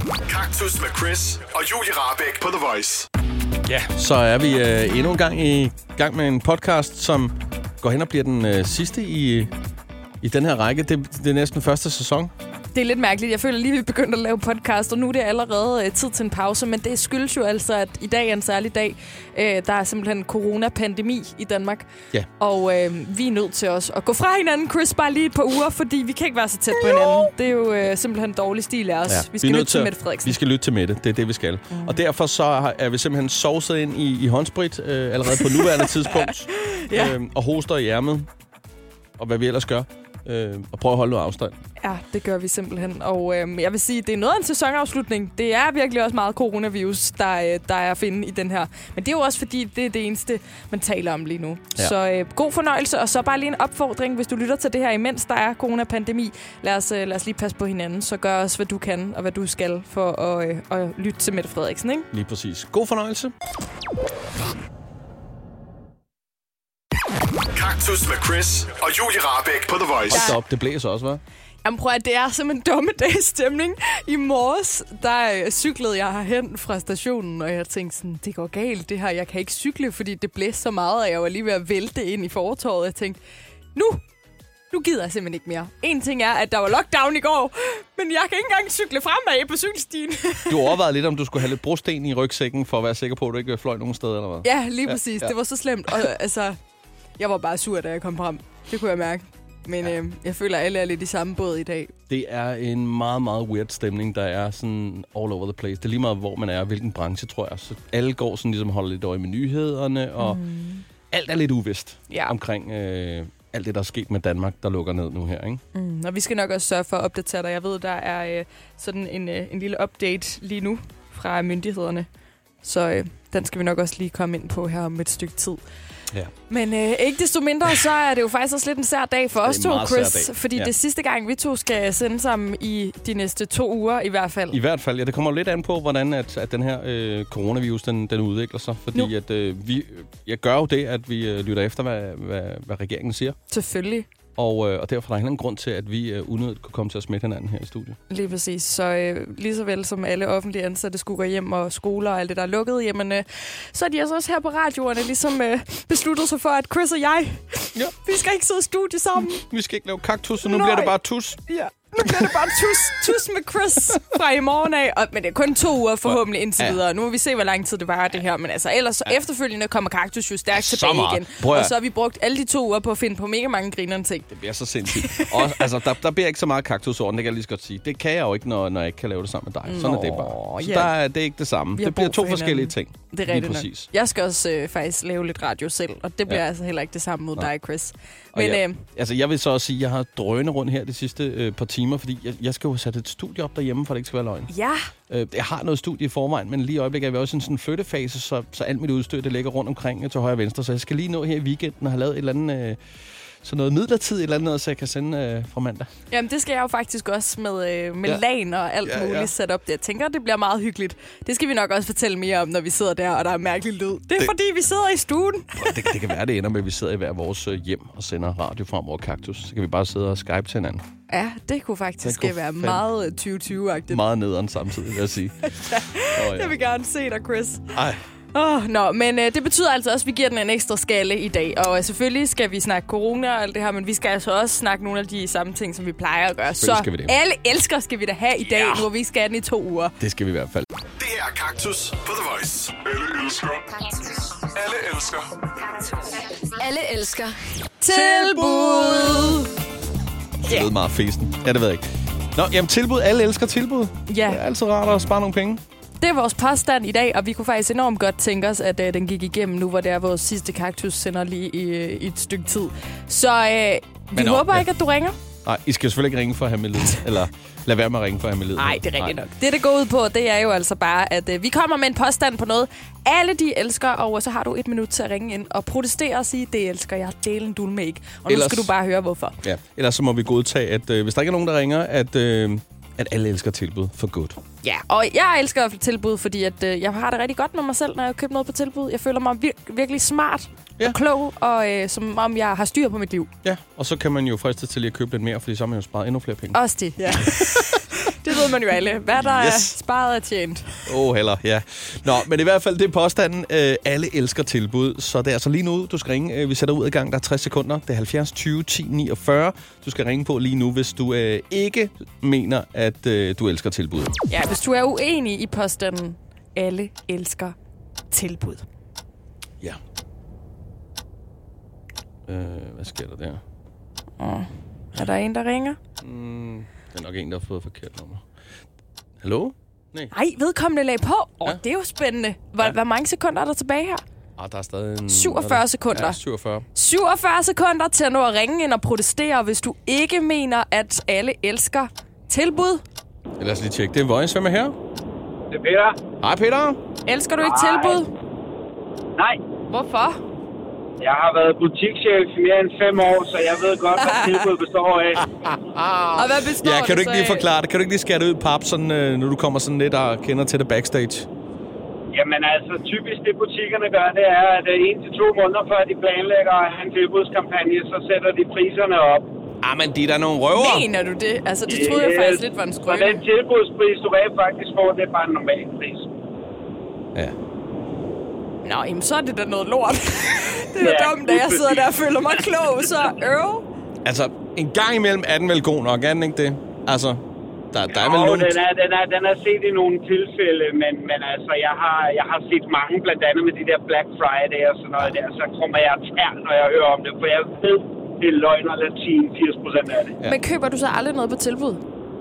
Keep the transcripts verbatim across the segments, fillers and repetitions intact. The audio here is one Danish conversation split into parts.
Kaktus med Chris og Julie Rahbek på The Voice. Ja, så er vi øh, endnu en gang i gang med en podcast, som går hen og bliver den øh, sidste i, i den her række. Det, det er næsten første sæson. Det er lidt mærkeligt. Jeg føler lige, at vi begyndte at lave podcast, og nu er det allerede øh, tid til en pause. Men det skyldes jo altså, at i dag er en særlig dag. Øh, der er simpelthen coronapandemi i Danmark. Ja. Og øh, vi er nødt til os at gå fra hinanden, Chris, bare lige et par uger, fordi vi kan ikke være så tæt på hinanden. Det er jo øh, simpelthen dårlig stil af os. Ja, vi skal vi lytte til Mette Frederiksen. Vi skal lytte til Mette. Det er det, vi skal. Mm. Og derfor så er vi simpelthen sovset ind i, i håndsprit øh, allerede på nuværende tidspunkt. Ja. øh, og hoster i ærmet. Og hvad vi ellers gør. Øh, og prøve at holde noget afstand. Ja, det gør vi simpelthen. Og øh, jeg vil sige, det er noget af en sæsonafslutning. Det er virkelig også meget coronavirus, der, der er at finde i den her. Men det er jo også fordi, det er det eneste, man taler om lige nu. Ja. Så øh, god fornøjelse, og så bare lige en opfordring, hvis du lytter til det her, imens der er coronapandemi. Lad os, øh, lad os lige passe på hinanden, så gør os, hvad du kan og hvad du skal for at, øh, at lytte til Mette Frederiksen, ikke? Lige præcis. God fornøjelse. Kaktus med Chris og Julie Rahbek på The Voice. Hold da op, det blæser også, hva'? Jamen prøv at det er simpelthen dommedagsstemning. I morges, der øh, cyklede jeg herhen fra stationen, og jeg tænkte sådan, det går galt det her. Jeg kan ikke cykle, fordi det blæste så meget, og jeg var lige ved at vælte ind i fortorvet. Jeg tænkte, nu, nu gider jeg simpelthen ikke mere. En ting er, at der var lockdown i går, men jeg kan ikke engang cykle fremad på cykelstien. Du overvejede lidt, om du skulle have lidt brosten i rygsækken, for at være sikker på, at du ikke fløj nogen steder, eller hvad? Ja, lige præcis. Ja, ja. Det var så slemt. Og altså, jeg var bare sur, da jeg kom frem. Det kunne jeg mærke. Men ja. øh, jeg føler, at alle er lidt i samme båd i dag. Det er en meget, meget weird stemning, der er sådan all over the place. Det er lige meget, hvor man er, hvilken branche, tror jeg. Så alle går sådan ligesom holder lidt øje med nyhederne, og mm. alt er lidt uvist ja. omkring øh, alt det, der er sket med Danmark, der lukker ned nu her, ikke? Mm, og vi skal nok også sørge for at opdatere dig. Jeg ved, der er øh, sådan en, øh, en lille update lige nu fra myndighederne. Så øh, den skal vi nok også lige komme ind på her om et stykke tid. Ja. Men øh, ikke desto mindre, så er det jo faktisk også lidt en sær dag for os to, Chris. Fordi ja. det er sidste gang, vi to skal sende sammen i de næste to uger i hvert fald. I hvert fald, ja. Det kommer lidt an på, hvordan at, at den her øh, coronavirus, den, den udvikler sig. Fordi nu. at øh, vi, jeg gør jo det, at vi øh, lytter efter, hvad, hvad, hvad regeringen siger. Selvfølgelig. Og, øh, og derfor er der ingen grund til, at vi øh, unødigt kunne komme til at smitte hinanden her i studiet. Lige præcis. Så øh, lige så vel som alle offentlige ansatte skulle gå hjem, og skoler og alt det, der er lukket, jamen, øh, så er de altså også her på radioerne ligesom øh, besluttet sig for, at Chris og jeg, ja. vi skal ikke sidde i studie sammen. Vi skal ikke lave kaktus, så nu Nej. bliver det bare tus. Ja. Nu bliver det bare tus, tus med Chris fra i morgen af. Og, men det er kun to uger forhåbentlig indtil ja. videre. Nu må vi se, hvor lang tid det varer, det her. Men altså, ellers ja. efterfølgende kommer Kaktus jo stærkt så tilbage meget. igen. Prøv og så har vi brugt alle de to uger på at finde på mega mange grinerende ting. Det bliver så sindssygt. Og, altså, der, der bliver ikke så meget kaktusorden, det kan jeg lige så godt sige. Det kan jeg jo ikke, når, når jeg ikke kan lave det sammen med dig. Sådan Nå, er det bare. Så ja. der er det ikke det samme. Det bliver to forskellige ting. Det er rigtigt nok. Jeg skal også øh, faktisk lave lidt radio selv, og det bliver ja. altså heller ikke det samme mod Nå. dig, Chris. Men, jeg, øh, altså, jeg vil så også sige, at jeg har drønet rundt her de sidste øh, par timer, fordi jeg, jeg skal jo have sat et studie op derhjemme, for det ikke skal være løgn. Ja. Øh, jeg har noget studie i forvejen, men lige i øjeblikket er vi også i en sådan flyttefase, så, så alt mit udstyr, det ligger rundt omkring til højre og venstre, så jeg skal lige nå her i weekenden og have lavet et eller andet... Øh, så noget midlertidigt eller andet, så jeg kan sende øh, fra mandag. Jamen, det skal jeg jo faktisk også med, øh, med ja. lagen og alt ja, muligt ja. sat op. Jeg tænker, det bliver meget hyggeligt. Det skal vi nok også fortælle mere om, når vi sidder der, og der er mærkelig lyd. Det er det, fordi, vi sidder i stuen. det, det kan være, det ender med, at vi sidder i hver vores hjem og sender radio frem over Kaktus. Så kan vi bare sidde og Skype til hinanden. Ja, det kunne faktisk det kunne være meget tyve tyve-agtigt. Meget nederen samtidig, vil jeg sige. ja. Oh, ja. Jeg vil gerne se dig, Chris. Ej. Åh, oh, nå, men øh, det betyder altså også, at vi giver den en ekstra skalle i dag. Og øh, selvfølgelig skal vi snakke corona og alt det her, men vi skal altså også snakke nogle af de samme ting, som vi plejer at gøre. Så alle elsker skal vi da have i dag, ja. nu vi skal have den i to uger. Det skal vi i hvert fald. Det her er Kaktus på The Voice. Alle elsker. Kaktus. Alle elsker. Kaktus. Alle elsker. Tilbud! Det yeah. lyder meget festen. Ja, det ved jeg ikke. Nå, jamen tilbud. Alle elsker tilbud. Ja. Det er altid rart at spare nogle penge. Det er vores påstand i dag, og vi kunne faktisk enormt godt tænke os, at øh, den gik igennem nu, hvor det er vores sidste Kaktus sender lige i, øh, i et stykke tid. Så øh, vi nå, håber ja. ikke, at du ringer. Nej, I skal selvfølgelig ikke ringe for at have med lyd. Eller lad være med at ringe for at have med lyd. Nej, det er rigtigt nok. Det, det går ud på, det er jo altså bare, at øh, vi kommer med en påstand på noget, alle de elsker, og så har du et minut til at ringe ind og protestere og sige, det elsker jeg, delen du med ikke. Og nu ellers, skal du bare høre, hvorfor. Ja, ellers så må vi godtage, at øh, hvis der ikke er nogen, der ringer, at... Øh, at alle elsker tilbud for godt. Ja, og jeg elsker i hvert fald tilbud, fordi at, øh, jeg har det rigtig godt med mig selv, når jeg køber noget på tilbud. Jeg føler mig vir- virkelig smart ja. og klog, og øh, som om jeg har styr på mit liv. Ja, og så kan man jo friste til at købe lidt mere, fordi så har man jo sparet endnu flere penge. Også det, ja. Det Det ved man jo alle. Hvad der Yes. er sparet er tjent. Åh, oh, heller, ja. Nå, men i hvert fald, det er påstanden. Øh, alle elsker tilbud, så det er altså lige nu, du skal ringe. Vi sætter ud i gang, der er tres sekunder. Det er halvfjerds tyve ti niogfyrre. Du skal ringe på lige nu, hvis du øh, ikke mener, at øh, du elsker tilbud. Ja, hvis du er uenig i påstanden, alle elsker tilbud. Ja. Øh, hvad sker der der? Oh. Er der en, der ringer? Mm, det er nok en, der har fået forkert nummer. Hallo? Nej. Nej, vedkommende lag på. Åh, oh, Ja. det er jo spændende. Hvor, Ja. hvor mange sekunder er der tilbage her? Ah, der er stadig en... syvogfyrre sekunder. Ja, syvogfyrre. syvogfyrre sekunder til at nå at ringe ind og protestere, hvis du ikke mener, at alle elsker tilbud. Lad os lige tjekke. Det er Voice. Hvem er her? Det er Peter. Hej, Peter. Elsker du ikke Nej. tilbud? Nej, Hvorfor? jeg har været butikschef i mere end fem år, så jeg ved godt, hvad tilbud består af. Og hvad består Ja, kan du det ikke så lige af? forklare det? Kan du ikke lige skære det ud i pap, sådan, øh, når du kommer sådan lidt og kender til det backstage? Jamen altså, typisk det butikkerne gør, det er, at en til to måneder før de planlægger at have en tilbudskampagne, så sætter de priserne op. Ah, men de er da nogle røver. Mener du det? Altså, det troede jeg faktisk lidt var en Så skrøne. den tilbudspris, du rent faktisk får, det er bare en normal pris. Ja. Nå, jamen, så er det da noget lort. Det er Ja, ja, dumt, at jeg sidder der og føler mig klog, så øv. Altså, en gang imellem er den vel god nok, er den ikke det? Altså, der, der er vel Jo, nogen... den er, den, er, den er set i nogle tilfælde, men, men altså, jeg har, jeg har set mange, blandt andet med de der Black Friday og sådan noget der, så kommer jeg tær, når jeg hører om det, for jeg ved, det er løgn og latin, firs procent af det. Ja. Men køber du så aldrig noget på tilbud?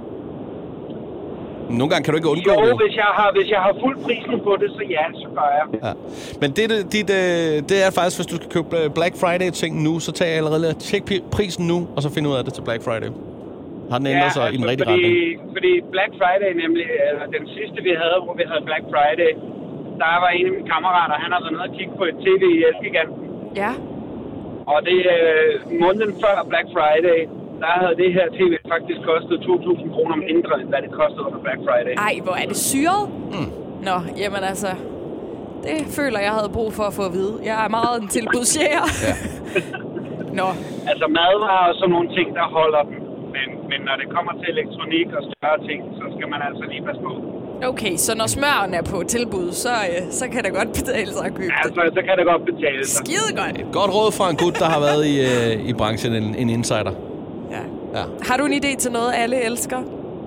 Nogle gange kan du ikke undgå Jo, det. hvis jeg har, hvis jeg har fuld prisen på det, så ja, så gør jeg. Ja. Men det, det, det, det er faktisk, hvis du skal købe Black Friday-ting nu, så tag allerede og tjek prisen nu, og så find ud af det til Black Friday. Har den ændret sig i den rigtige fordi, retning? fordi Black Friday nemlig, eller den sidste vi havde, hvor vi havde Black Friday, der var en af mine kammerater, han havde været nede og kigge på et tv i Elgiganten. Ja. Og det øh, måneden før Black Friday, der havde det her tv faktisk kostet to tusind kroner mindre, end hvad det kostede under Black Friday. Ej, hvor er det syret? Mm. Nå, jamen altså... Det føler jeg havde brug for at få at vide. Jeg er meget en tilbudsjæger. Ja. Nå, Altså madvarer og sådan nogle ting, der holder den. Men, men når det kommer til elektronik og større ting, så skal man altså lige passe på. okay, så når smøren er på tilbud, så, øh, så kan det godt betale sig at købe Ja, det. så, så kan det godt betale sig. Skide godt. Godt råd fra en gut, der har været i, øh, i branchen, en, en insider. Ja. Ja. Har du en idé til noget, alle elsker?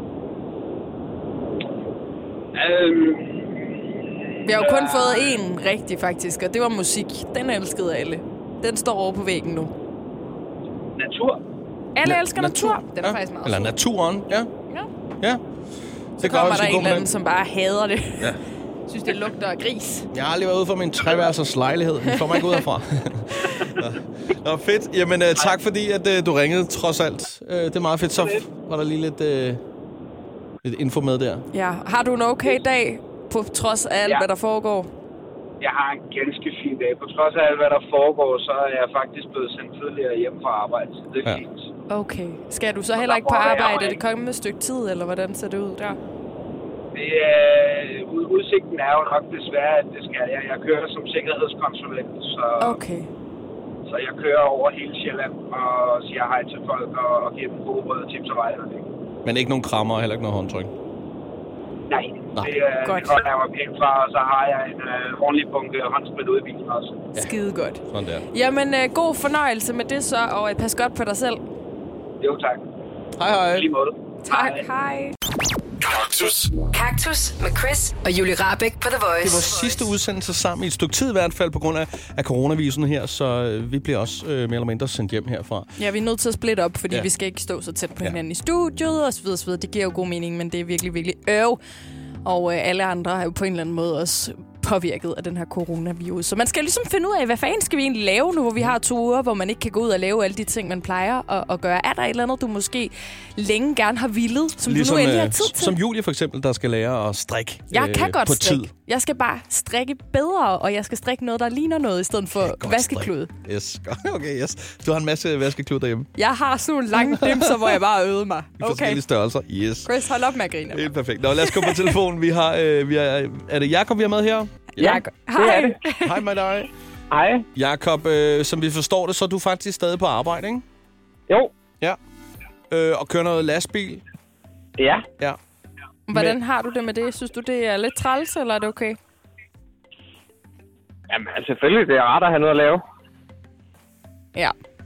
Øhm, Vi har jo kun fået én rigtig, faktisk, og det var musik. Den elskede alle. Den står over på væggen nu. natur. Alle Na- elsker natur. Den er ja. faktisk meget Eller sød. naturen, ja. Ja. Ja. Så Det kommer vi der skal gå en med eller den. anden, som bare hader det. Ja. Synes, det lugter af gris. Jeg har aldrig været ude for min treværelsers lejlighed. Den får mig ikke ud herfra. Nå. Nå, fedt. Jamen, uh, tak fordi, at uh, du ringede, trods alt. Uh, det er meget fedt. Så var der lige lidt, uh, lidt info med der. Ja. Har du en okay dag, på trods af alt, Ja. hvad der foregår? Jeg har en ganske fin dag. På trods af alt, hvad der foregår, så er jeg faktisk blevet sendt tidligere hjem fra arbejde. Så det er Ja. fint. Okay. Skal du så heller ikke på der må jeg arbejde jo det kommende stykke tid, eller hvordan ser det ud der? Det, øh, ud- udsigten er jo nok desværre, at det skal jeg. Jeg kører som sikkerhedskonsulent, så, Okay. så jeg kører over hele Sjælland og siger hej til folk og, og giver dem gode råd og tips og vejledning. Men ikke nogen krammer og heller ikke noget håndtryk. Nej, Nå. det, øh, Godt. det holder jeg mig pænt fra, og så har jeg en øh, ordentlig bunke håndsprit ude i bilen også. Ja. Skide godt. Sådan der. Jamen, øh, god fornøjelse med det så, og øh, pas godt på dig selv. Jo, tak. Hej, hej. I lige måde. Tak. Hej. Kaktus. Kaktus med Chris og Julie Rahbek på The Det er Voice. vores sidste udsendelse sammen i et stykke tid i hvert fald, på grund af, af coronavirusen her, så øh, vi bliver også øh, mere eller mindre sendt hjem herfra. Ja, vi er nødt til at splitte op, fordi Ja. ja. vi skal ikke stå så tæt på Ja. hinanden i studiet og så videre, så videre. Det giver jo god mening, men det er virkelig, virkelig øv. Og øh, alle andre er jo på en eller anden måde også påvirket af den her coronavirus. Så man skal ligesom finde ud af, hvad fanden skal vi egentlig lave nu, hvor vi har to uger, hvor man ikke kan gå ud og lave alle de ting, man plejer at, at gøre. Er der et eller andet, du måske længe gerne har villet, som Ligesom, du nu endelig har øh, tid til? som Julie for eksempel, der skal lære at strikke Jeg øh, kan godt på strikke. tid. Jeg skal bare strikke bedre, og jeg skal strikke noget, der ligner noget, i stedet for Godt vaskeklude. strik. Yes, godt. Okay, yes. Du har en masse vaskeklud derhjemme. Jeg har sådan nogle lange dimser, hvor jeg bare øvede mig. I Okay. forskellige størrelser. Yes. Chris, hold op med at grine. Helt perfekt. Nå, lad os gå på telefonen. Vi har, øh, vi har, er det Jakob, vi har med her? Ja, hej. Hej med dig. Hej. Jakob, øh, som vi forstår det, så er du faktisk stadig på arbejde, ikke? Jo. Ja. Øh, og kører noget lastbil. Ja. Ja. Hvordan Men- har du det med det? Synes du, det er lidt træls, eller er det okay? Jamen, altså, selvfølgelig, det er rart at have noget at lave. Ja.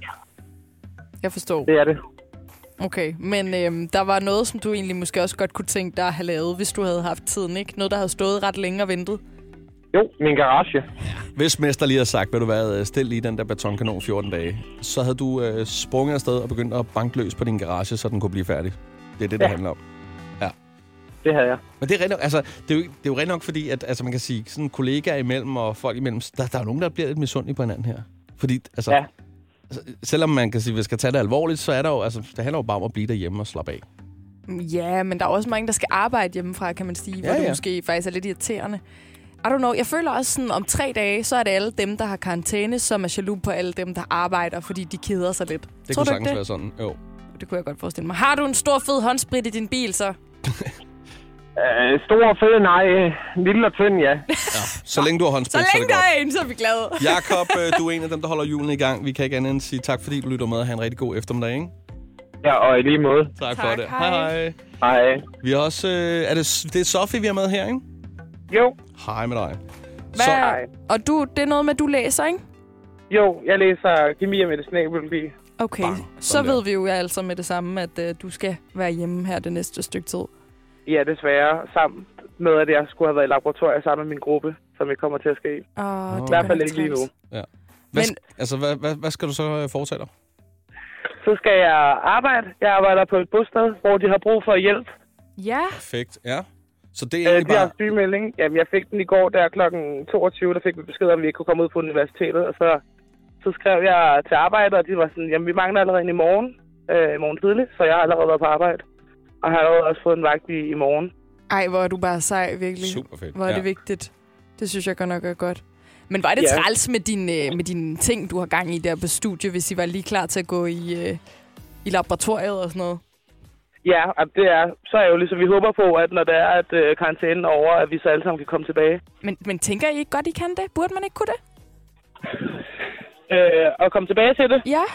Jeg forstår. Det er det. Okay, men øhm, der var noget, som du egentlig måske også godt kunne tænke dig at have lavet, hvis du havde haft tiden, ikke? Noget, der havde stået ret længe og ventet. Jo, min garage. Hvis mester lige havde sagt, ved du hvad, stil lige den der betonkanon fjorten dage, så havde du øh, sprunget afsted og begyndt at banke løs på din garage, så den kunne blive færdig. Det er det, det Ja. handler om. Ja. Det havde jeg. Men det er, rent nok, altså, det, er jo, det er jo rent nok, fordi at, altså, man kan sige, sådan kollegaer imellem og folk imellem, der, der er jo nogen, der bliver lidt misundelige på hinanden her. Fordi, altså, Ja. altså, selvom man kan sige, at vi skal tage det alvorligt, så er der jo, altså, det handler jo bare om at blive derhjemme og slappe af. Ja, men der er også mange, der skal arbejde hjemmefra, kan man sige, hvor Ja, det ja. måske faktisk er lidt irriterende. I don't know, jeg føler også sådan, om tre dage, så er det alle dem, der har karantæne, som er jaloux på alle dem, der arbejder, fordi de keder sig lidt. Det Tror kunne du sagtens ikke være sådan, jo. Det kunne jeg godt forestille mig. Har du en stor, fed håndsprit i din bil, så? Øh, stor, fed, nej. Lille og tynd, ja. Så længe du har håndsprit, Så så, længe er der det er en, så er vi glade. godt. Jakob, øh, du er en af dem, der holder julen i gang. Vi kan ikke andet end sige tak, fordi du lytter med og have en rigtig god eftermiddag, ikke? Ja, og i lige måde. Tak, Tak, for det. hej. Hej, hej. Hej. Vi har også, øh, er det, det er Sofie, vi har med her, ikke? Jo. Hej med dig. Hvad? Så, Og du, det er noget med, at du læser, ikke? Jo, jeg læser kemi og medicinalbiologi. Okay, Bang. så Sådan ved der. vi jo altså med det samme, at uh, du skal være hjemme her det næste stykke tid. Ja, desværre. Sammen med, at jeg skulle have været i laboratoriet sammen med min gruppe, som jeg kommer til at ske. Og Nå. det I hvert er fald godt ikke lige nu. træls. hvad, Men- Men, altså, hvad, hvad, hvad skal du så øh, foretage dig? Så skal jeg arbejde. Jeg arbejder på et bosted, hvor de har brug for hjælp. Ja, Perfekt, ja. Så det er Øh, egentlig de har bare... sygemelding. Jamen, jeg fik den i går, der klokken toogtyve, der fik vi besked om, at vi ikke kunne komme ud på universitetet. Og så, så skrev jeg til arbejde, og de var sådan, jamen, vi mangler allerede en i morgen, øh, i morgen tidligt, så jeg har allerede været på arbejde. Og har allerede også fået en vagt i, i morgen. ej, hvor er du bare sej, virkelig. Super fedt. Hvor er det ja. vigtigt. Det synes jeg godt nok er godt. Men var det Ja. træls med dine med din ting, du har gang i der på studie, hvis I var lige klar til at gå i, øh, i laboratoriet og sådan noget? Ja, og det er, så er jo ligesom, vi håber på, at når det er, at øh, karantænen er over, at vi så alle sammen kan komme tilbage. Men, men tænker I ikke godt, I kan det? Burde man ikke kunne det? Øh, og komme tilbage til det. Ja.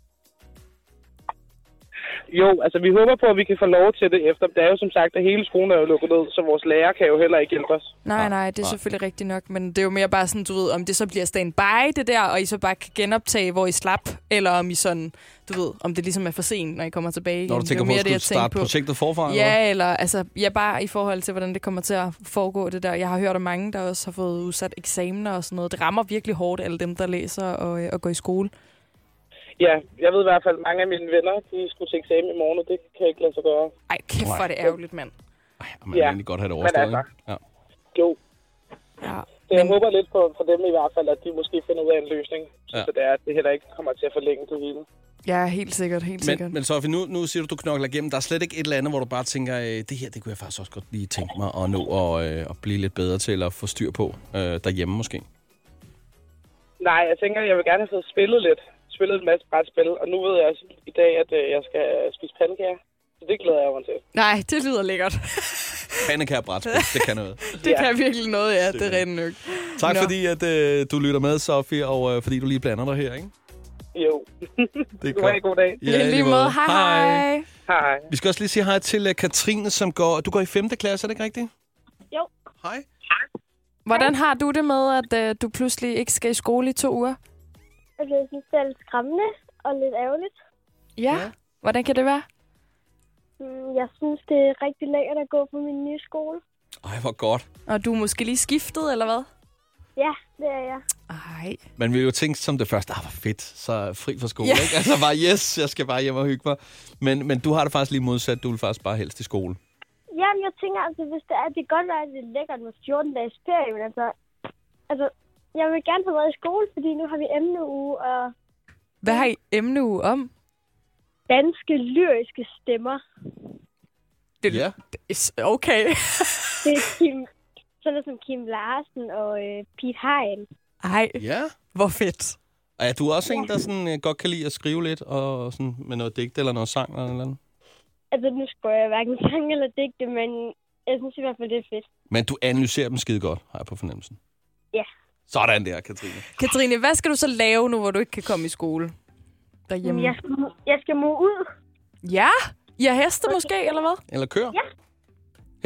Jo, altså vi håber på, at vi kan få lov til det efter. Det er jo som sagt, at hele skolen er jo lukket ned, så vores lærer kan jo heller ikke hjælpe os. Nej, Nej, nej, det er nej. selvfølgelig rigtigt nok, men det er jo mere bare sådan, du ved, om det så bliver standby, det der, og I så bare kan genoptage, hvor I slap, eller om I sådan, du ved, om det ligesom er for sent, når I kommer tilbage igen. Når du Det er tænker jo på, mere at det, du jeg tænker starte på. projektet forfra? eller hvad? Ja, eller altså, ja, bare i forhold til, hvordan det kommer til at foregå, det der. Jeg har hørt om mange, der også har fået udsat eksamener og sådan noget. Det rammer virkelig hårdt, alle dem, der læser og, øh, og går i skole. Ja, jeg ved i hvert fald, at mange af mine venner, de skulle til eksamen i morgen, og det kan ikke lade sig gøre. Ej, kæft, hvor er det ærgerligt, mand. Ej, man vil Ja. egentlig godt have det overstået, altså. ikke? Ja. Jo, Ja. så jeg Men, håber lidt på, for dem i hvert fald, at de måske finder ud af en løsning, Ja. så det er, at det heller ikke kommer til at forlænge det hele. ja, helt sikkert, helt sikkert. Men, men Sofie, nu, nu siger du, du knokler igennem. Der er slet ikke et eller andet, hvor du bare tænker, øh, det her, det kunne jeg faktisk også godt lige tænke mig at nå og, øh, at blive lidt bedre til at få styr på øh, derhjemme måske. Nej, jeg tænker, at jeg vil gerne have fået spillet lidt. Spillet en masse brætspil, og nu ved jeg også i dag, at øh, jeg skal spise pandekager. Så det glæder jeg mig til. Nej, det lyder lækkert. Pandekær brætspil, det kan noget. Det Ja. kan virkelig noget, ja. Det er rent nok. Tak Nå. fordi, at øh, du lytter med, Sofie, og øh, fordi du lige blander dig her, ikke? Jo. Det er Du har en god dag. Ja, i lige måde. Hej, hej. Hej. Vi skal også lige sige hej til uh, Katrine, som går... Du går i femte klasse, er det ikke rigtigt? Jo. Hej. Hvordan har du det med, at øh, du pludselig ikke skal i skole i to uger? Altså, jeg synes, det er lidt skræmmende og lidt ærgerligt. Ja. Ja. Hvordan kan det være? Mm, Jeg synes, det er rigtig lækkert at gå på min nye skole. Ej, hvor godt. Og du er måske lige skiftet, eller hvad? Ja, det er jeg. Ej. Man vil jo tænke som det første, ah, hvor fedt, så er jeg fri fra skole, Ja. ikke? Altså bare, yes, jeg skal bare hjem og hygge mig. Men, men du har det faktisk lige modsat, du vil faktisk bare helst i skole. Jamen, jeg tænker altså, hvis det er, det kan godt være, at det er lækkert med fjorten dages ferie, men altså, altså, jeg vil gerne have været i skole, fordi nu har vi emneuge og Hvad har I emneuge om? danske lyriske stemmer. Det, Ja. Okay. Det er Kim, sådan noget som Kim Larsen og øh, Pete Hein. Ej, Ja. hvor fedt. Og er du også en, der sådan, uh, godt kan lide at skrive lidt, og sådan, med noget digt eller noget sang eller noget? Altså, nu skriver jeg hverken sang eller digte, men jeg synes i hvert fald, det er fedt. Men du analyserer dem skide godt, har jeg på fornemmelsen. Ja. Sådan der, Katrine. Katrine, hvad skal du så lave nu, hvor du ikke kan komme i skole? Derhjemme. Jeg skal, jeg skal må ud. Ja? I har heste måske, eller hvad? Eller kør. Ja.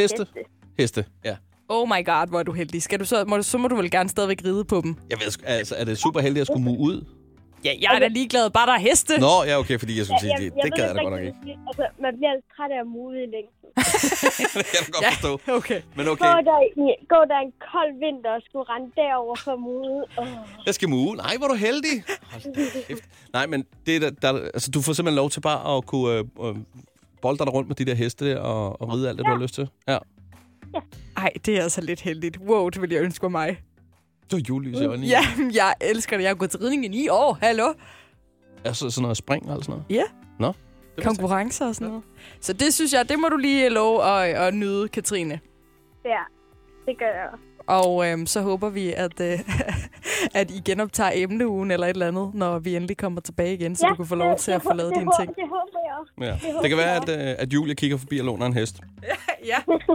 Heste? Heste, ja. Oh my god, hvor er du heldig. Skal du så, må, så må du vel gerne stadigvæk ride på dem. Jeg ved, altså, er det super heldigt at skulle mue ud? Ja, jeg er da ligeglad. Bare der er heste. Nå, ja, okay, fordi jeg skulle sige, det, det gad jeg da godt nok ikke. Altså, man bliver træt af at mue i længden. Det kan du godt Ja, forstå. okay. Men okay, Gå der, i- gå der en kold vinter og skulle rende derover for at mue. Oh. jeg skal mue. Nej, hvor er du heldig. Hold da kæft. Nej, men det er der, der, altså, du får simpelthen lov til bare at kunne øh, øh, bolde dig rundt med de der heste der og, og ride alt det, ja. du har lyst til. Ja. Ej, det er altså lidt heldigt. Wow, det ville jeg ønske var mig. Du har julelys i øjnene. Ja, jeg elsker det. Jeg har gået til ridning i ni år. Hallo? Altså sådan noget spring og sådan noget? Ja. Nå. Konkurrencer og sådan noget. Så det synes jeg, det må du lige love at, at nyde, Katrine. Ja, det gør jeg. Og øhm, så håber vi, at, øh, at I genoptager emneugen eller et eller andet, når vi endelig kommer tilbage igen, så Ja, du kan få lov til at få lavet dine ting. Det håber jeg også. Ja. Det kan være, at, øh, at Julia kigger forbi og låner en hest. Ja.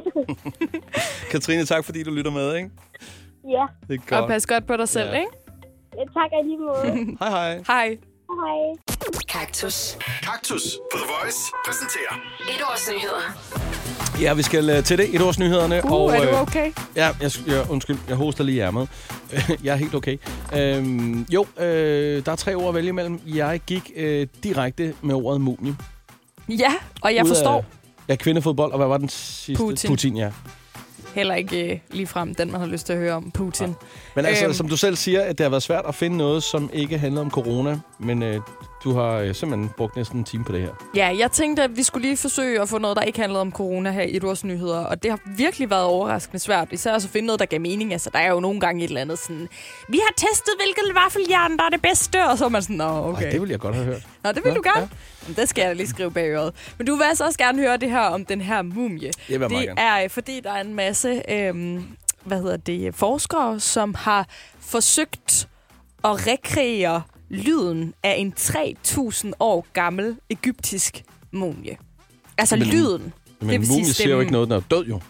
Katrine, tak fordi du lytter med, ikke? Ja, Det er godt. Og pas godt på dig selv, Ja. ikke? ja tak af lige måde. Hej, hej. Hej. Hej. Kaktus. Kaktus på The Voice præsenterer Et års nyheder. Ja, vi skal uh, til det. Et års nyhederne. Uh, og, er du øh, okay? Ja, jeg, jeg, undskyld, jeg hoster lige i ærmet. Jeg er helt okay. Øhm, jo, øh, der er tre ord at vælge imellem. Jeg gik øh, direkte med ordet mumie. Ja, og jeg Ud forstår Af, ja, kvindefodbold, og hvad var den sidste? Putin. Putin, ja. heller ikke øh, ligefrem den, man har lyst til at høre om, Putin. Ja. Men altså, Øhm. som du selv siger, at det har været svært at finde noget, som ikke handler om corona. Men øh, du har øh, simpelthen brugt næsten en time på det her. Ja, jeg tænkte, at vi skulle lige forsøge at få noget, der ikke handlede om corona her i et års nyheder. Og det har virkelig været overraskende svært. Især at finde noget, der gav mening. Altså, der er jo nogle gange et eller andet sådan, vi har testet, hvilket vaffeljern, der er det bedste. Og så er man sådan, nå, okay. Ej, det ville jeg godt have hørt. Nå, det vil Nå, du gerne. ja. Ja. Det skal jeg lige skrive bag øret. Men du vil altså også gerne høre det her om den her mumie. Det vil Det er, øh, fordi der er en masse øhm, hvad hedder det, forskere, som har forsøgt at rekreere lyden af en tre tusind år gammel egyptisk mumie. Altså Men- lyden. Men Det vil sige mumie siger jo stemmen. ikke noget, den er død jo.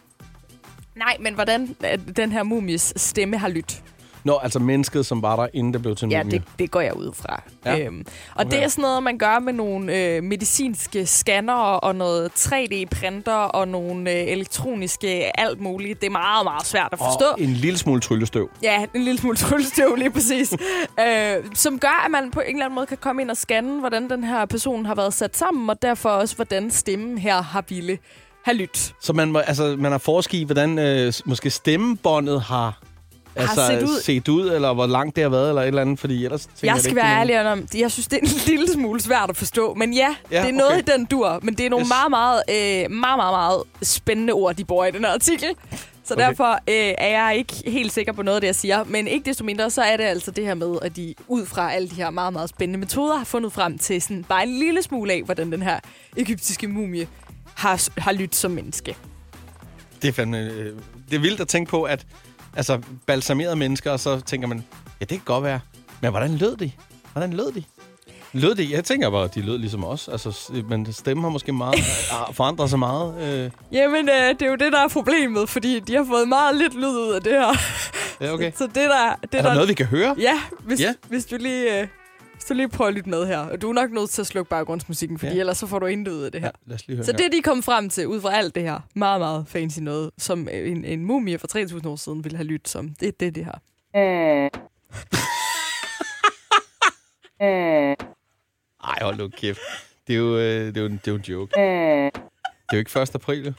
Nej, men hvordan at den her mumies stemme har lyttet. Nå, altså mennesket, som var der, inden det blev til en Ja, mumie. det, det går jeg ud fra. Ja. Øhm, og Okay. det er sådan noget, man gør med nogle øh, medicinske scannere og noget tre D-printer og nogle øh, elektroniske alt muligt. Det er meget, meget svært at forstå. Og en lille smule tryllestøv. Ja, en lille smule tryllestøv lige præcis. øh, som gør, at man på en eller anden måde kan komme ind og scanne, hvordan den her person har været sat sammen, og derfor også, hvordan stemmen her har ville have lyttet. Så man, må, altså, man har forsket i, hvordan øh, måske stemmebåndet har, altså, set ud. set ud, eller hvor langt det har været, eller et eller andet, fordi ellers tænker Jeg det skal ikke, være det er ærlig om, jeg synes, det er en lille smule svært at forstå. Men ja, Ja, det er noget okay. i den dur. Men det er nogle Yes. meget, meget, øh, meget, meget, meget spændende ord, de bruger i den her artikel. Så Okay. derfor øh, er jeg ikke helt sikker på noget af det, jeg siger. Men ikke desto mindre, så er det altså det her med, at de ud fra alle de her meget, meget spændende metoder har fundet frem til sådan bare en lille smule af, hvordan den her egyptiske mumie har, har lyttet som menneske. Det er fandme, øh, det er vildt at tænke på, at altså, balsamerede mennesker, og så tænker man, ja, det kan godt være. Men hvordan lød de? Hvordan lød de? Lød de? Jeg tænker bare, at de lød ligesom os. Altså, s- men stemmen har måske meget, har forandret sig meget. Øh, Jamen, øh, det er jo det, der er problemet, fordi de har fået meget lidt lyd ud af det her. ja, okay. Så det der... Det Er der noget, vi kan høre? Ja, hvis, Ja. ja. hvis du lige... Øh, hvis du lige prøver at lytte med her. Og du er nok nødt til at slukke baggrundsmusikken, fordi Ja. ja. ellers så får du intet ud af det her. Ja, lad os lige høre Så her. det, de kom frem til, ud fra alt det her, meget, meget fancy noget, som en, en mumie for tre tusind år siden ville have lyttet som. Det er det, det her. Ej, hold nu kæft. Det er jo, øh, det er jo, en, det er jo en joke. Det er jo ikke første april. jo. Åh,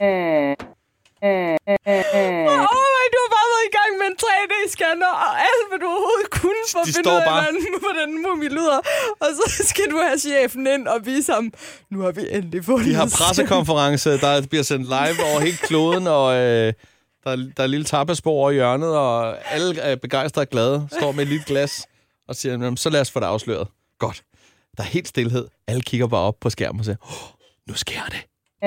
oh, du har bare været i gang med en tre D-scanner, og alt, hvad du overhovedet kunne for De at finde står ud af, bare- hvordan, hvordan en mumie lyder. Og så skal du have chefen ind og vise ham, nu har vi endelig fundet De har stemmen. pressekonference, der bliver sendt live over hele kloden, og øh, der, er, der er et lille tapasbord over i hjørnet, og alle er begejstrede og glade. Står med et lille glas og siger, "Jamen, så lad os få det afsløret. Godt. Der er helt stillhed. Alle kigger bare op på skærmen og siger, oh, nu sker det.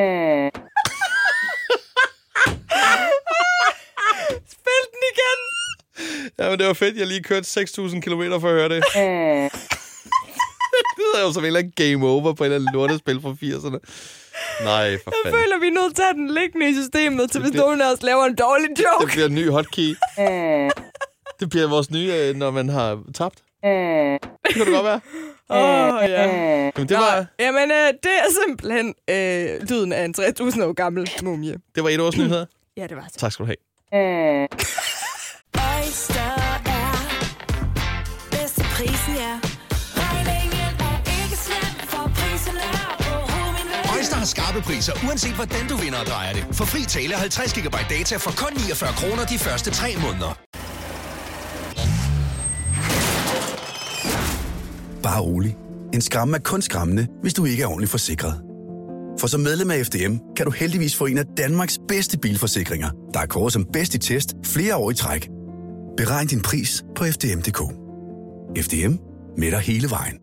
Spil den igen! Ja, men det var fedt. Jeg lige kørte seks tusind kilometer for at høre det. Det lyder jo som en eller anden game over på et eller andet lortespil fra firserne. Nej, for Jeg fanden. føler, vi er nødt til at have den liggende i systemet, til hvis bliver- nogen af os laver en dårlig Det joke. bliver en ny hotkey. Det bliver vores nye, øh, når man har tabt. Det kan det godt være. Åh, oh, ja. Jamen, det var, Nå, jamen, øh, det er simpelthen øh, lyden af en tre tusind år gammel mumie. det var et års nyheder. Ja, det var det. Tak skal du have. Oyster er bedst til prisen, ja. Regningen er ikke slem, for prisen er på hovedet. Oyster har skarpe priser, uanset hvordan du vinder og drejer det. For fri tale halvtreds gigabyte data for kun niogfyrre kroner de første tre måneder. Bare rolig. En skræmme er kun skræmmende, hvis du ikke er ordentligt forsikret. For som medlem af F D M kan du heldigvis få en af Danmarks bedste bilforsikringer, der er kåret som bedst i test flere år i træk. Beregn din pris på f d m punktum d k. F D M med dig hele vejen.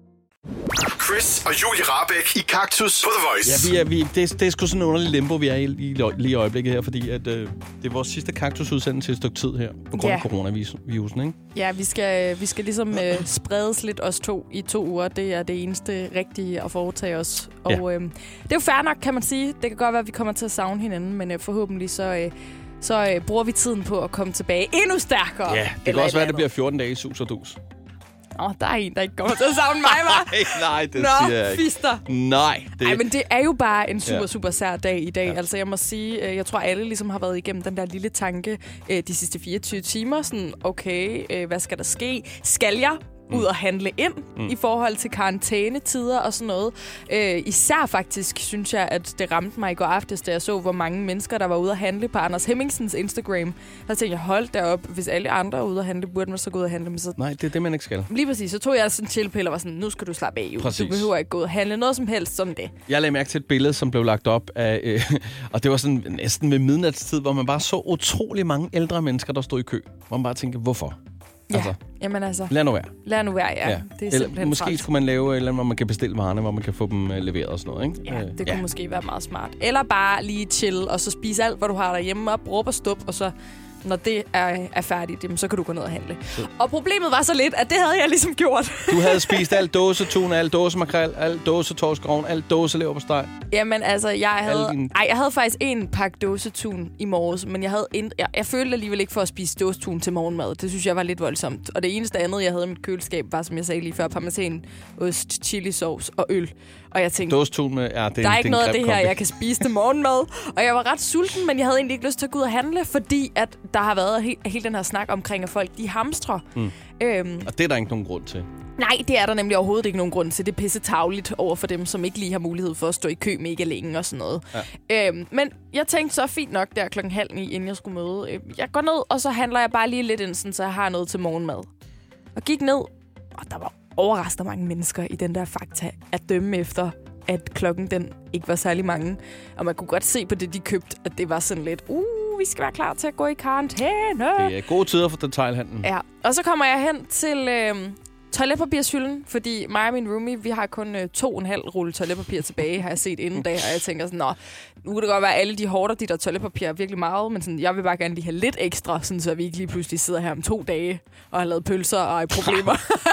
Chris og Julie Rahbek i Kaktus på The Voice. Ja, vi er, vi, det, det er sgu sådan en underlig limbo, vi er i lige, lige i øjeblikket her, fordi at, øh, det er vores sidste Kaktus-udsendelse i et stykke tid her, på grund af Ja. coronavirusen, ikke? Ja, vi skal, vi skal ligesom øh, spredes lidt os to i to uger. Det er det eneste rigtige at foretage os. Og Ja. øh, det er jo fair nok, kan man sige. Det kan godt være, at vi kommer til at savne hinanden, men øh, forhåbentlig så, øh, så øh, bruger vi tiden på at komme tilbage endnu stærkere. Ja, det kan også være, at det bliver fjorten dage i sus og dus. Åh, oh, der er en, der ikke kommer til at savne mig, hva'? Nej, nej, det Nå, siger jeg ikke. fister. Nej. Det... Ej, men det er jo bare en super, Ja. super sær dag i dag. Ja. Altså, jeg må sige, øh, jeg tror, alle ligesom har været igennem den der lille tanke øh, de sidste fireogtyve timer. Sådan, okay, øh, hvad skal der ske? Skal jeg ud og handle ind mm. i forhold til karantænetider og sådan noget? Øh, især faktisk, synes jeg, at det ramte mig i går aftes, da jeg så, hvor mange mennesker, der var ude at handle på Anders Hemmingsens Instagram. Der tænkte jeg, hold da op, hvis alle andre er ude at handle, burde man så gå ud og handle. Men så... Nej, det er det, man ikke skal. Lige præcis, så tog jeg sådan en chillpille og var sådan, nu skal du slappe af, jo. Præcis. Du behøver ikke gå ud og handle noget som helst, sådan det. Jeg lagde mærke til et billede, som blev lagt op af, øh, og det var sådan næsten ved midnatstid, hvor man bare så utrolig mange ældre mennesker, der stod i kø. Hvor man bare tænkte, hvorfor? Ja, Altså, jamen altså, lad nu være. lad nu være, ja. Ja. Det er Eller simpelthen måske træls. skulle man lave et eller andet, hvor man kan bestille varerne, hvor man kan få dem uh, leveret og sådan noget, ikke? Ja, Øh, det kunne måske være meget smart. Eller bare lige chill, og så spise alt, hvad du har derhjemme op, råb og stup, og så, når det er, er færdigt, jamen, så kan du gå ned og handle. Så. Og problemet var så lidt, at det havde jeg ligesom gjort. Du havde spist alt dåsetun, alt dåsemakrel, alt dåsetorskroven, alt dåseleverpostej. Jamen altså, jeg havde, Alle dine- ej, jeg havde faktisk en pakke dåsetun i morges, men jeg, havde en, jeg, jeg følte alligevel ikke for at spise dåsetun til morgenmad. Det synes jeg var lidt voldsomt. Og det eneste andet, jeg havde i mit køleskab, var, som jeg sagde lige før, parmesan, ost, chilisauce og øl. Og jeg tænkte, Dåsetun med... Ja, det der er ikke noget af det her, kombi. jeg kan spise til morgenmad. Og jeg var ret sulten, men jeg havde egentlig ikke lyst til at gå ud og handle, fordi at der har været he- hele den her snak omkring, at folk de hamstrer. Mm. Øhm, Og det er der ikke nogen grund til. nej, det er der nemlig overhovedet ikke nogen grund til. Det er pisse tarveligt over for dem, som ikke lige har mulighed for at stå i kø mega længe og sådan noget. Ja. Øhm, men jeg tænkte så fint nok der klokken halv ni, inden jeg skulle møde. Øhm, jeg går ned, og så handler jeg bare lige lidt ind, sådan, så jeg har noget til morgenmad. Og gik ned, og der var overraskende mange mennesker i den der Fakta at dømme efter, at klokken den ikke var særlig mange. Og man kunne godt se på det, de købte, at det var sådan lidt, uh, vi skal være klar til at gå i karantæne. Det er gode tider for detailhandlen. Ja, og så kommer jeg hen til øh, toiletpapirshylden, fordi mig og min roomie, vi har kun øh, to og en halv rulle toiletpapir tilbage, har jeg set inden dag, og jeg tænker sådan, nå, nu kan det godt være, at alle de hårder, de der toiletpapir er virkelig meget, men sådan, jeg vil bare gerne lige have lidt ekstra, sådan, så vi ikke lige pludselig sidder her om to dage og har lavet pølser og er i problemer.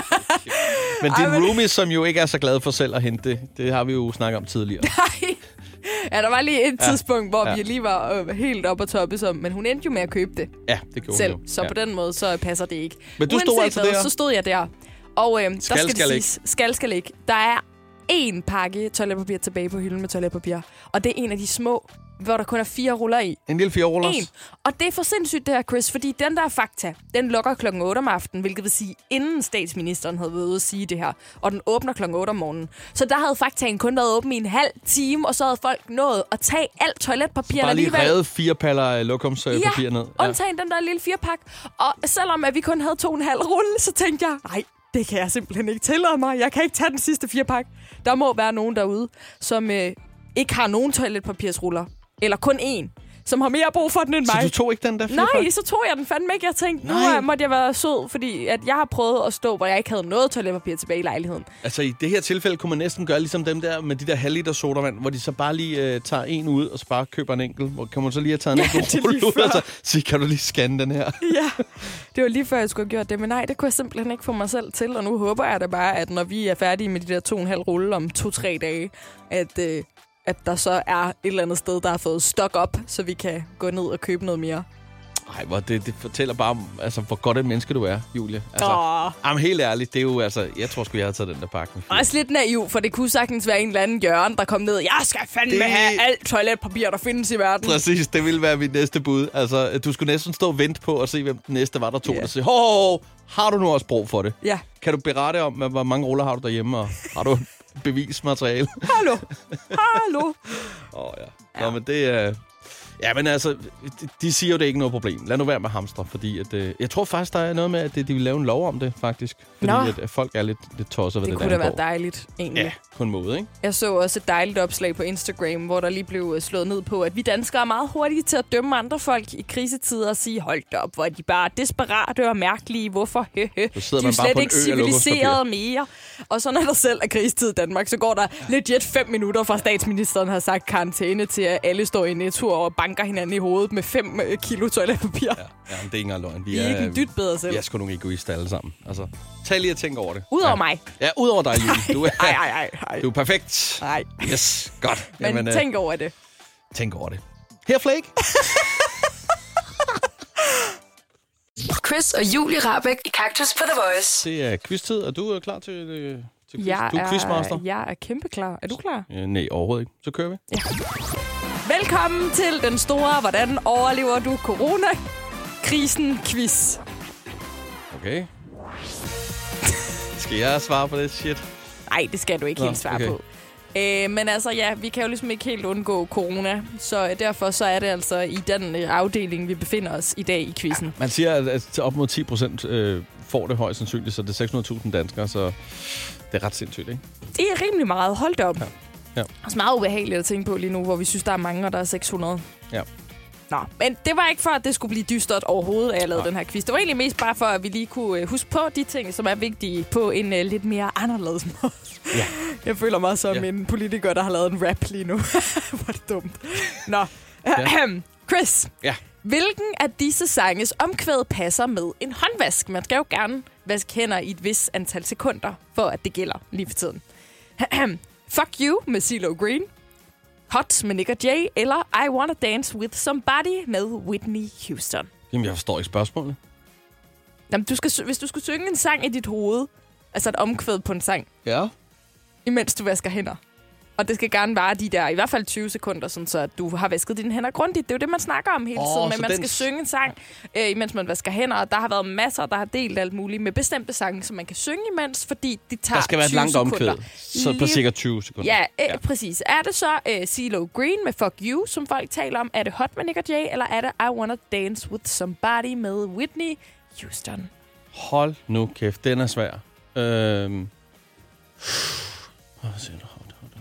Men din Ej, men- roomie, som jo ikke er så glad for selv at hente det, det har vi jo snakket om tidligere. Nej. Ja, der var lige et Ja. tidspunkt, hvor Ja. vi lige var øh, helt op og toppe, som, men hun endte jo med at købe det Ja, det gjorde selv, hun jo. så Ja. på den måde, så passer det ikke. Men du stod Uanset altså hvad, der? Så stod jeg der. Og øh, der Skal, skal, skal det ikke. siges, skal, skal ikke. Der er én pakke toiletpapir tilbage på hylden med toiletpapir. Og det er en af de små, hvor der kun er fire ruller i. En lille fire rullers. En. Og det er for sindssygt, det her, Chris, fordi den der Fakta, den lukker klokken otte om aftenen, hvilket vil sige, inden statsministeren havde været ude at sige det her. Og den åbner klokken otte om morgenen. Så der havde Faktaen kun været åben i en halv time, og så havde folk nået at tage alt toiletpapir Bare lige alligevel. revet fire paller lokumspapir Ja, ned. undtagen den der lille firepak. Og selvom at vi kun havde to og en halv rulle, så tænkte jeg, nej, det kan jeg simpelthen ikke tillade mig. Jeg kan ikke tage den sidste firepak. Der må være nogen derude, som øh, ikke har nogen toiletpapirsruller. Eller kun én, som har mere brug for den end Så mig. du tog ikke den der fire Nej, så tog jeg den fandme ikke. Jeg tænkte, nu Nej. øh, måtte jeg være sød, fordi at jeg har prøvet at stå, hvor jeg ikke havde noget toiletpapir tilbage i lejligheden. Altså i det her tilfælde kunne man næsten gøre ligesom dem der med de der halvliter sodavand, hvor de så bare lige øh, tager en ud, og så bare køber en enkelt. Hvor kan man så lige have taget en Ja, enkelt det er rulle lige ud, før. og så sige, kan du lige scanne den her? Ja, det var lige før, jeg skulle have gjort det. Men nej, det kunne jeg simpelthen ikke få mig selv til. Og nu håber jeg da bare, at når vi er færdige med de der to og en halv rulle om to-tre dage, at, øh, at der så er et eller andet sted, der har fået stock op, så vi kan gå ned og købe noget mere. Ej, hvor det, det fortæller bare om, altså, hvor godt et menneske du er, Julie. Altså, Åh. Jamen, helt ærligt, det er jo, altså, jeg tror sgu, jeg havde taget den der pakke. Også lidt naiv, for det kunne sagtens være en eller anden Jørgen, der kom ned. Jeg skal fandme Det- have alt toiletpapir, der findes i verden. Præcis, det ville være mit næste bud. Altså, du skulle næsten stå og vente på at se, hvem den næste var, der tog Ja. det. Og sige, hov, har du nu også brug for det? Ja. Kan du berette om, hvor mange ruller har du derhjemme, og har du bevismateriale? Hallo. Hallo. Åh, oh, ja. Nå, men det er... Ja, men altså, de, de siger jo, det er ikke noget problem. Lad nu være med hamstre, fordi at, øh, jeg tror faktisk, der er noget med, at de vil lave en lov om det, faktisk. Fordi Nå. at, at folk er lidt, lidt tosset, hvad Det det, kunne der da være angår. dejligt, egentlig. Ja, på en måde, ikke? Jeg så også et dejligt opslag på Instagram, hvor der lige blev slået ned på, at vi danskere er meget hurtige til at dømme andre folk i krisetider og sige, hold da op, hvor er de bare desperate og mærkelige. Hvorfor? Høhø. De er sidder jo man bare slet på en ikke ø af civiliseret mere. Og så når der selv er krisetid i Danmark, så går der legit fem minutter fra statsministeren har sagt karantæne til, at alle står i Netto og banker hinanden i hovedet med fem øh, kilo toiletpapir. Ja, ja, men det er ikke engang løgn. Vi er ikke en dyt bedre selv. Vi er sgu nogle egoister alle sammen. Altså, tag lige og tænk over det. Udover ja. mig. Ja, udover dig, Julie. Du er, Ej, ej, ej, ej. du er perfekt. Nej. Yes, godt. Men Jamen, øh, tænk over det. Tænk over det. Her, Flake. Chris og Julie Rahbek i Kaktus på The Voice. Det er quiz-tid, og du er klar til, øh, til quiz? Jeg Du er quizmaster? er, jeg er kæmpe klar. Er du klar? Øh, nej, overhovedet ikke. Så kører vi. Ja. Velkommen til den store Hvordan overlever du corona-krisen-quiz. Okay. Skal jeg svare på det shit? Nej, det skal du ikke Nå, helt svare okay. på. Øh, men altså, ja, vi kan jo ligesom ikke helt undgå corona, så øh, derfor så er det altså i den øh, afdeling, vi befinder os i dag i quizzen. Man siger, at, at op mod ti procent øh, får det højst sandsynligt, så det er seks hundrede tusind danskere, så det er ret sindssygt, ikke? Det er rimelig meget. Hold da op. Ja. Ja. Også meget ubehageligt at tænke på lige nu, hvor vi synes, der er mange, og der er seks hundrede. Ja. Nå, men det var ikke for, at det skulle blive dystert overhovedet, at jeg lavede Nej. den her quiz. Det var egentlig mest bare for, at vi lige kunne uh, huske på de ting, som er vigtige på en uh, lidt mere anderledes måde. Ja. Jeg føler mig som Ja. en politiker, der har lavet en rap lige nu. Hvor er det dumt. Nå, Ja. Chris. Ja. Hvilken af disse sanges omkvæd passer med en håndvask? Man skal jo gerne vaske hænder i et vis antal sekunder, for at det gælder lige for tiden. Fuck You med CeeLo Green. Hot med Nick og Jay, eller I Wanna Dance With Somebody med Whitney Houston. Jamen, jeg forstår ikke spørgsmålet. Jamen, du skal, sy- hvis du skulle synge en sang i dit hoved, altså et omkvæd på en sang, Ja. imens du vasker hænder, og det skal gerne vare de der, i hvert fald tyve sekunder, sådan så at du har vasket dine hænder grundigt. Det er jo det, man snakker om hele Åh, tiden, men så man den skal s- synge en sang, øh, imens man vasker hænder, og der har været masser, der har delt alt muligt med bestemte sange, som man kan synge imens, fordi de tager Der skal være et tyve langt sekunder. omkvæd, så på Lige- cirka tyve sekunder. Ja, øh, ja, præcis. Er det så uh, CeeLo Green med Fuck You, som folk taler om? Er det Hot med Nick og Jay, eller er det I Wanna Dance With Somebody med Whitney Houston? Hold nu kæft, den er svær. Øhm. Hvad siger du?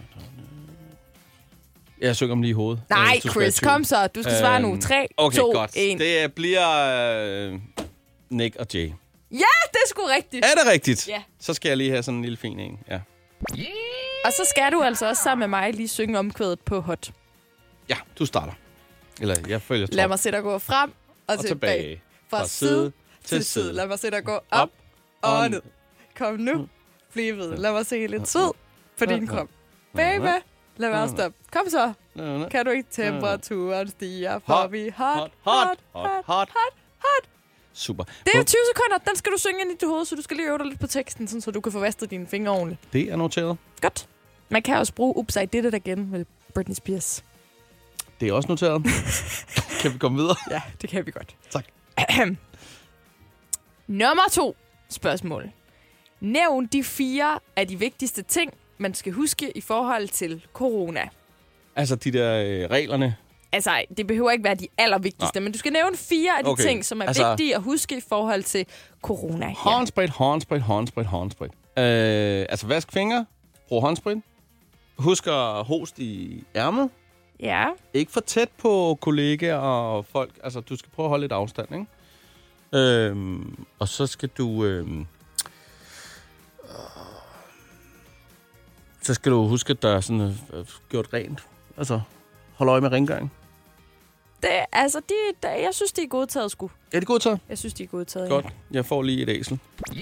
Jeg synger om lige i hovedet. Nej, Øh, du skal være i Chris, tvivl. kom så. Du skal svare nu. tre, okay, to, godt. et. Det bliver øh, Nick og Jay. Ja, det er sgu rigtigt. Er det rigtigt? Ja. Så skal jeg lige have sådan en lille fin en. Ja. Og så skal du altså også sammen med mig lige synge omkvædet på Hot. Ja, du starter. Eller jeg følger trop. Lad mig se dig gå frem og, og tilbage. tilbage. Fra side til side. Lad mig se dig gå op, Op og og ned. Kom nu. Bliv ved. Lad mig se lidt sved på din krop. Baby, lad være at stoppe. Kom så. Kan du ikke temperaturen stiger, for Hot, vi hot, hot, hot, hot, hot, hot. hot, hot. Super. Det er jo tyve sekunder. Den skal du synge ind i dit hoved, så du skal lige øve dig lidt på teksten, sådan, så du kan få vasket dine fingre ordentligt. Det er noteret. Godt. Man kan også bruge Oops, I Did It Again med Britney Spears. Det er også noteret. Kan vi komme videre? Ja, det kan vi godt. Tak. Nummer to spørgsmål. Nævn de fire af de vigtigste ting, man skal huske i forhold til corona. Altså de der øh, reglerne. Altså, det behøver ikke være de allervigtigste, Nej. men du skal nævne fire af de Okay. ting, som er Altså- vigtige at huske i forhold til corona. Ja. Håndsprit, håndsprit, håndsprit, håndsprit. Øh, altså vask fingre. Brug håndsprit. Husk at hoste i ærmet. Ja. Ikke for tæt på kollegaer og folk. Altså, du skal prøve at holde lidt afstand, ikke? Øhm, og så skal du... Øhm, så skal du huske, at der er sådan øh, gjort rent. Altså, hold øje med rengøring. Det, altså, de, de, jeg synes, de er godtaget, sgu. Er det godtaget? Jeg synes, de er godtaget. Godt. Jeg får lige et æsel. Ja.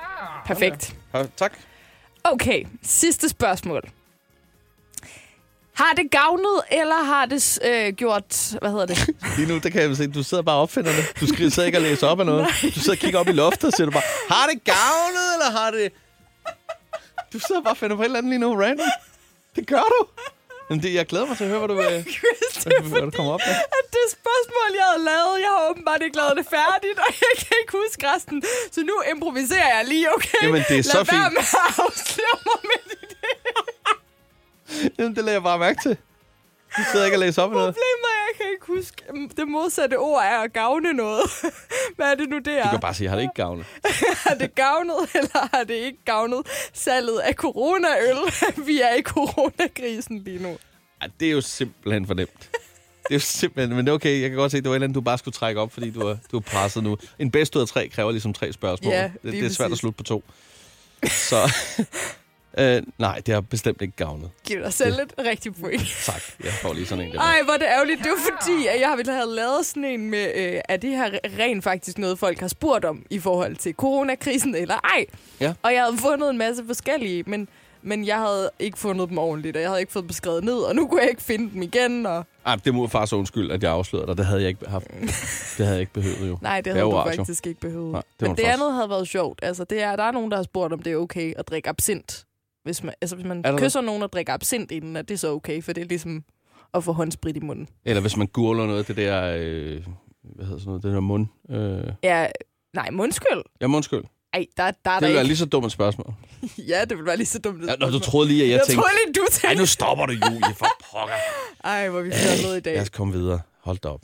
Perfekt. Ja, tak. Okay, sidste spørgsmål. Har det gavnet, eller har det øh, gjort... Hvad hedder det? Lige nu, der kan jeg se, du sidder bare og opfinder det. Du skriver, sidder ikke og læser op af noget. Nej. Du sidder og kigger op i loftet og siger du bare, har det gavnet, eller har det... Du sidder bare og finder på et eller andet lige nu, random. Det gør du. Men det, jeg glæder mig til at høre, hvad du, øh, Chris, det hvad, hvad du kommer op med. At det spørgsmål, jeg havde lavet, jeg har åbenbart ikke lavet det færdigt, og jeg kan ikke huske resten. Så nu improviserer jeg lige, okay? Jamen, det er Lad så fint. Lad være med at afsløre mig med det. Jamen, det lader jeg bare mærke til. Du sidder ikke og læser op af noget. Problemet er, jeg kan ikke huske. Det modsatte ord er at gavne noget. Hvad er det nu, det er? Du kan bare sige, har det ikke gavnet? Har det gavnet, eller har det ikke gavnet salget af coronaøl? Vi er i coronakrisen lige nu. Ej, det er jo simpelthen for nemt. Det er jo simpelthen, men det er okay. Jeg kan godt se, at det var et eller andet, du bare skulle trække op, fordi du er, du er presset nu. En bedst ud af tre kræver ligesom tre spørgsmål. Ja, det, det er svært at slutte på to. Så øh, nej, det har bestemt ikke gavnet. Giv dig selv et rigtigt point. Tak, jeg får lige sådan en der. Ej, hvor er det ærgerligt. Det var fordi, at jeg ville have lavet sådan en med, øh, er det her rent faktisk noget, folk har spurgt om i forhold til coronakrisen, eller ej? Ja. Og jeg havde fundet en masse forskellige, men, men jeg havde ikke fundet dem ordentligt, og jeg havde ikke fået dem beskrevet ned, og nu kunne jeg ikke finde dem igen. Og... Ej, det må faktisk undskyld, at jeg afslørede dig. Det havde jeg ikke haft. Det havde jeg ikke behøvet jo. Nej, det havde du radio. faktisk ikke behøvet. Nej, det men det andet havde været sjovt. Altså, det er, der er nogen, der har spurgt, om det er okay at drikke absint. Hvis man, altså, hvis man kysser det? Nogen og drikker absint inden, er det så okay, for det er ligesom at få håndsprit i munden. Eller hvis man gurler noget, det der, øh, hvad hedder sådan noget, det der mund. Øh... Ja, nej, mundskyld. Ja, mundskyld. Ej, der, der er det der vil ikke. være lige så dumt et spørgsmål. Ja, det vil være lige så dumt et ja, når du troede lige, at jeg, jeg tænkte... Jeg troede lige, du tænkte... Ej, nu stopper du, Julie, for pokker. Ej, hvor vi fjernede noget i dag. Lad os komme videre. Hold da op.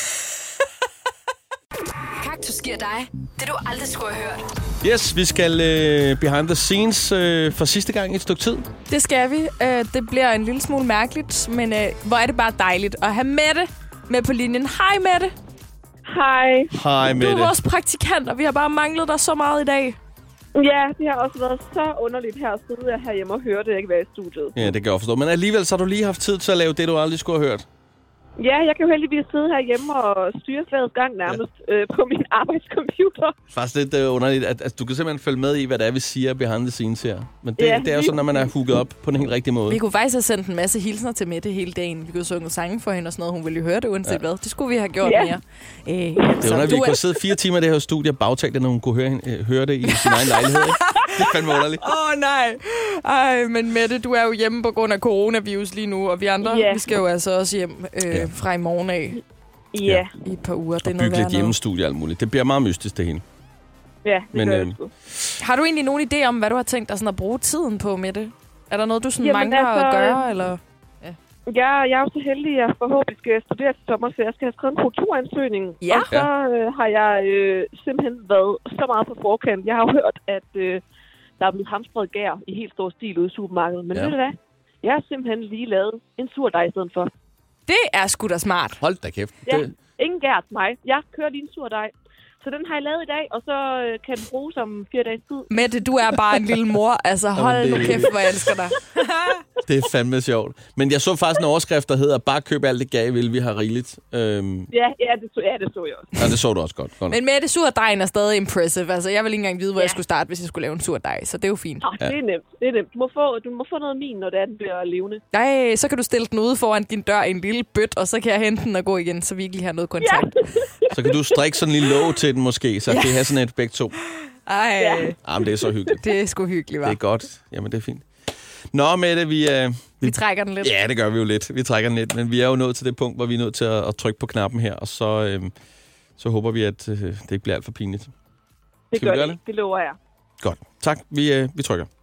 Kaktus giver dig det, du aldrig skulle have hørt. Yes, vi skal uh, behind the scenes uh, for sidste gang i et stykke tid. Det skal vi. Uh, det bliver en lille smule mærkeligt, men uh, hvor er det bare dejligt at have Mette med på linjen. Hej, Mette. Hej. Hej, Mette. Du er vores praktikant, og vi har bare manglet dig så meget i dag. Ja, det har også været så underligt her at sidde herhjemme og høre det, ikke være i studiet. Ja, det kan jeg forstå. Men alligevel så har du lige haft tid til at lave det, du aldrig skulle have hørt. Ja, jeg kan jo heldigvis sidde herhjemme og styre slagets gang nærmest ja. øh, på min arbejdscomputer. Faktisk lidt uh, underligt, at, at du kan simpelthen følge med i, hvad det er, vi siger behind the scenes her. Men det, ja, det er jo sådan, når man er hooket op på den helt rigtige måde. Vi kunne faktisk have sendt en masse hilsner til Mette hele dagen. Vi kunne synge sange for hende og sådan noget. Hun ville jo høre det uanset ja. hvad. Det skulle vi have gjort ja. mere. Øh, det er underligt, vi kunne sidde fire timer i det her studie og bagtale det, når hun kunne høre, øh, høre det i sin egen lejlighed. Ikke? Det er fandme underligt. Åh oh, nej. Ej, men Mette, du er jo hjemme på grund af coronavirus lige nu, og vi andre, ja. vi skal jo altså også hjem øh, ja. fra i morgen af. Ja. I et par uger. Det og bygge lidt hjemmestudie og alt muligt. Det bliver meget mystisk, det hele. Ja, det men, gør øh, det sgu. Har du egentlig nogen idé om, hvad du har tænkt dig sådan at bruge tiden på, Mette? Er der noget, du sådan Jamen, mangler altså, at gøre, eller... Ja. Ja, jeg er jo så heldig, at jeg forhåbentlig skal studere til sommer, så jeg skal have skrevet en kulturansøgning. Ja. Og så øh, har jeg øh, simpelthen været så meget på forkant. Jeg har jo hørt, at øh, der er blevet hamstret gær i helt stor stil ude i supermarkedet. Men ja. ved du hvad? Jeg har simpelthen lige lavet en surdej i stedet for. Det er sgu da smart. Hold da kæft. Ja, det... ingen gær til mig. Jeg kører lige en surdej. Så den har jeg lavet i dag, og så øh, kan den bruges om fire dages tid. Mette, du er bare en lille mor. Altså, hold Jamen, det... nu kæft, hvor jeg elsker dig. Det er fandme sjovt. Men jeg så faktisk en overskrift, der hedder, bare køb alt det gave, vil vi har rigeligt. Øhm... Ja, ja, det så, ja, det så jeg også. Ja, det så du også godt. godt. Men Mette, surdejen er stadig impressive. Altså, jeg vil ikke engang vide, hvor ja. jeg skulle starte, hvis jeg skulle lave en surdej. Så det er jo fint. Oh, ja. Det er nemt. Det er nemt. Du må få, du må få noget min, når det er, den bliver levende. Nej, så kan du stille den ude foran din dør i en lille bøt, og så kan jeg hente den og gå igen, så vi ikke lige har noget kontakt. Ja. Så kan du strikke sådan en lille låg til den måske, så ja. kan I have sådan et begge to. Ej. Ja. Jamen, det er så hyggeligt. Det er sgu hyggeligt, hva'? Det er godt. Jamen, det er fint. Nå, Mette, vi... Øh, vi, vi trækker den lidt. Ja, det gør vi jo lidt. Vi trækker den lidt, men vi er jo nået til det punkt, hvor vi er nødt til at, at trykke på knappen her, og så, øh, så håber vi, at øh, det ikke bliver alt for pinligt. Det Skal gør det. Det lover jeg. Godt. Tak. Vi, øh, vi trykker.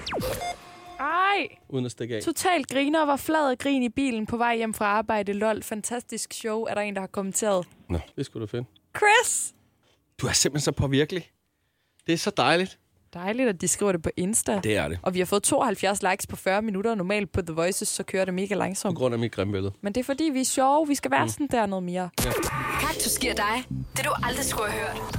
Ej. Uden at stikke af. Totalt griner og var flad og grin i bilen på vej hjem fra arbejde. Lol, fantastisk show. Er der en, der har kommenteret? Nå, det skulle du finde. Chris! Du er simpelthen så påvirkelig. Det er så dejligt. Dejligt, at de skriver det på Insta. Det er det. Og vi har fået tooghalvfjerds likes på fyrre minutter. Normalt på The Voices, så kører det mega langsomt. På grund af mit grimme billede. Men det er fordi, vi er sjove. Vi skal være mm. sådan der noget mere. Ja. Kaktus giver dig det, du aldrig skulle have hørt.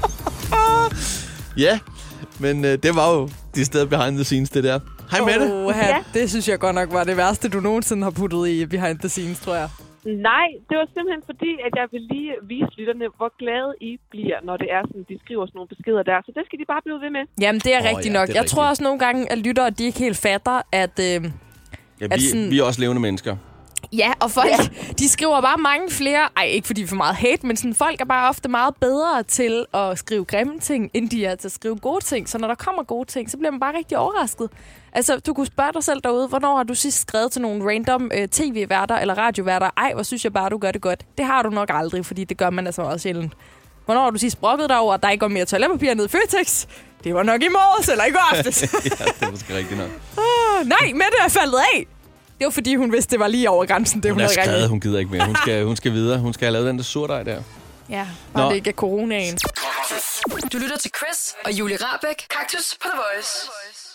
Ja, men øh, det var jo de steder behind the scenes, det der. Hej Mette. Oh, ja. Det synes jeg godt nok var det værste, du nogensinde har puttet i behind the scenes, tror jeg. Nej, det var simpelthen fordi, at jeg vil lige vise lytterne, hvor glade I bliver, når det er sådan, de skriver sådan nogle beskeder der. Så det skal de bare blive ved med. Jamen, det er oh, rigtigt ja, nok. Er jeg rigtigt. tror også nogle gange, at lyttere, de ikke helt fatter, at... Øh, ja, vi, at sådan... vi er også levende mennesker. Ja, og folk, ja. de skriver bare mange flere... Ej, ikke fordi vi får meget hate, men sådan, folk er bare ofte meget bedre til at skrive grimme ting, end de er til at skrive gode ting. Så når der kommer gode ting, så bliver man bare rigtig overrasket. Altså, du kunne spørge dig selv derude, hvornår har du sidst skrevet til nogle random øh, tv-værter eller radioværter? Ej, hvor synes jeg bare, du gør det godt. Det har du nok aldrig, fordi det gør man altså meget sjældent. Hvornår har du sidst brokket dig over, at der ikke går mere toiletpapir ned i Føtex? Det var nok i morges, eller i går aftes. Ja, det er måske rigtigt nok. Uh, nej, Mette er faldet af. Det var fordi, hun vidste, det var lige over grænsen. Det, hun, hun er skrevet, rigtig. Hun gider ikke mere. Hun skal, hun skal videre. Hun skal have lavet den der surdej der. Ja, bare Nå. det ikke er coronaen. Du lytter til Chris og Julie Rahbek. Kaktus på The Voice.